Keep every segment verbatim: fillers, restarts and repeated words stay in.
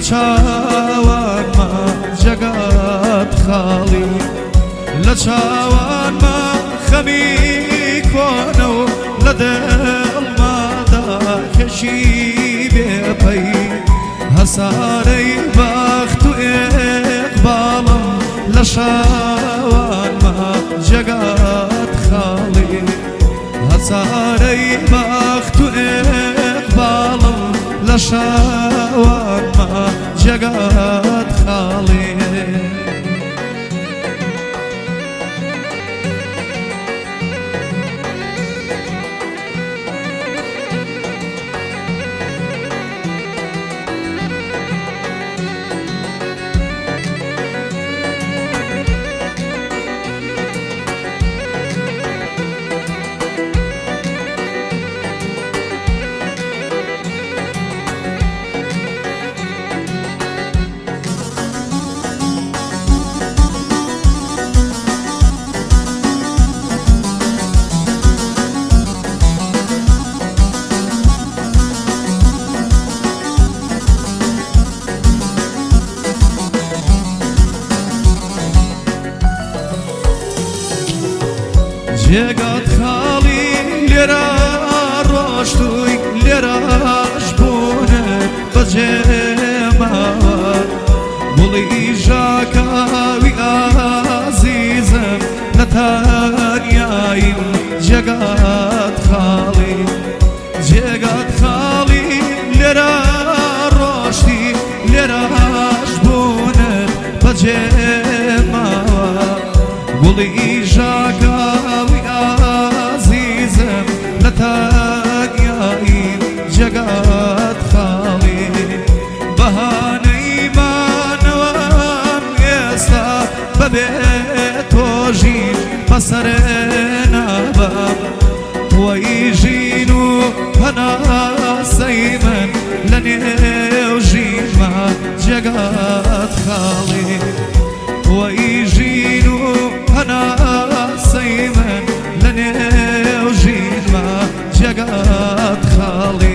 لچاوان ما جگات خالی لچاوان ما خمی کنو لدل ما دا کشی بپی هساری بخت و اقبالم لشاوان ما جگات خالی هساری بخت و اقبالم لشاوان ما جگات خالی جگات خالی لرا روشتوی لراش بونه بجمعات بولی جاکاوی عزیزم نتانیایم جگات خالی جگات خالی لرا روشتی لراش بونه بجمعات بولی جاکاوی عزیزم نتانیایم جگات خالی بهانه مانوام ئێستا بەبێ تۆژین بەسەر نابم تۆی ژین و هەناسەی من لە نێو ژینما جگات خالی تۆی ژین و هەناسەی من لە نێو ژینما جگات خالی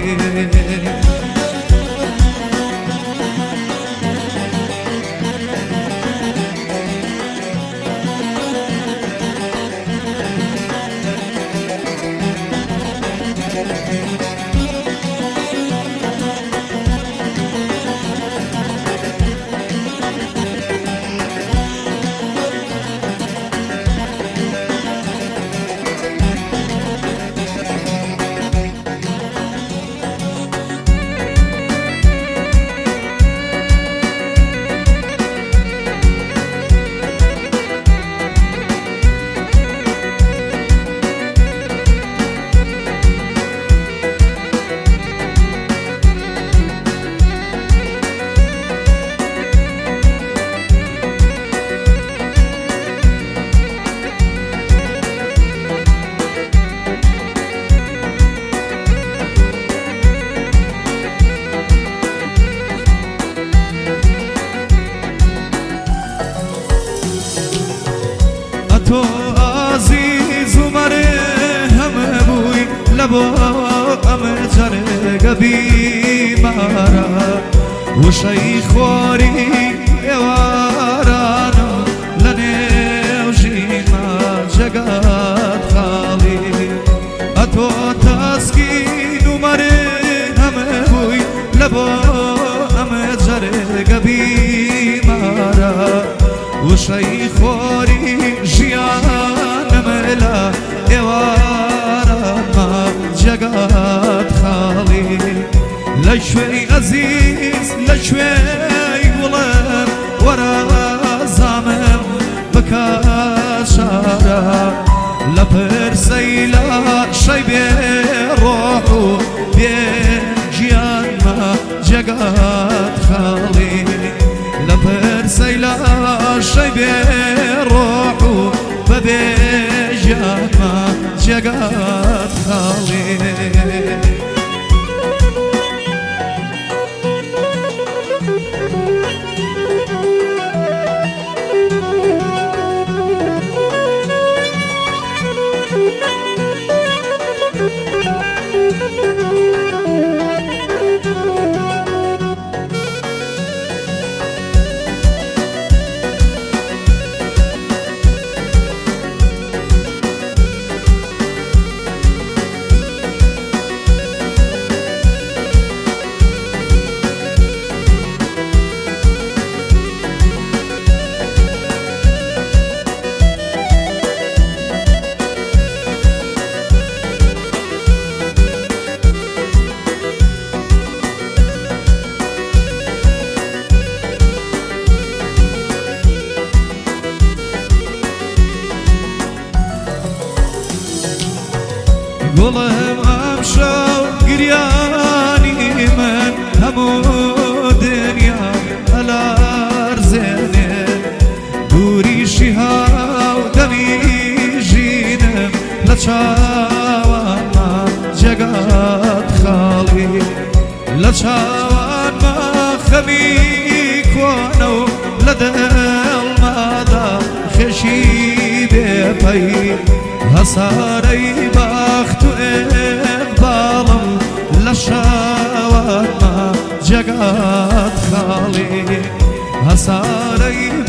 تو عزیز و مرهم بوی لبو ام جرگ بیمارا و شیخواری ایوارانا لنیو جیما جگات خالی تو تسکین و مرهم بوی لبو ام جرگ بیمارا و شیخواری جیانم لا ایوارما جگات خالی لشوی عزیز لشوی گلم ورا زامم بکاشارا لپرسیلا شیبی روحو بین جیانما جگات خالی لپرسیلا شیبی روحو ببیجانما جگات خالی گڵم ئەم شەو گریانی من هەموو دنیا ئەلارزێنێ دووریشی هاو دەمی ژینم لە چاوانما جێگات خاڵی لە چاوانما خەمی کۆنە و لە دڵمادا خێشی بێپەی هەسارەی بەخت و ئێقباڵم لە شاوانما جێگات خاڵی هەسارەی